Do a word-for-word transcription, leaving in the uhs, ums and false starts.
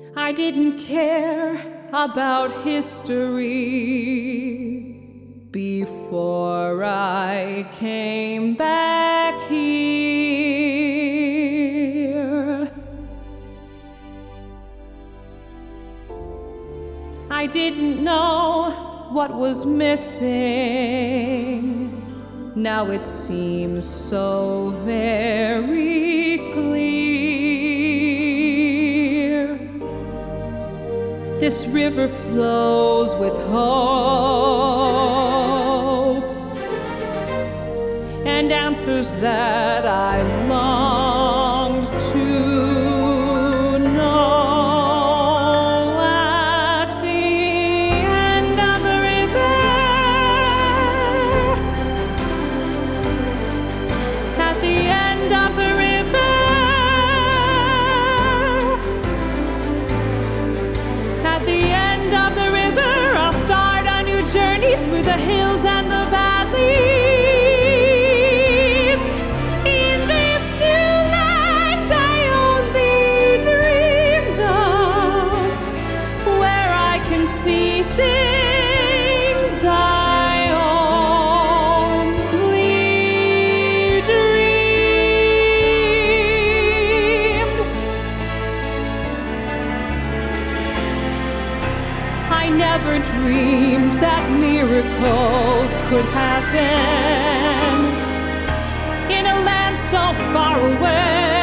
I didn't care about history before I came back here. I didn't know what was missing. Now it seems so very clear. This river flows with hope and answers that I longed to know. At the end of the river, at the end of the river, at the end of the river, I'll start a new journey through the hills and the valleys. In this new land I only dreamed of, where I can see things I only dreamed. I never dreamed that miracles could happen in a land so far away.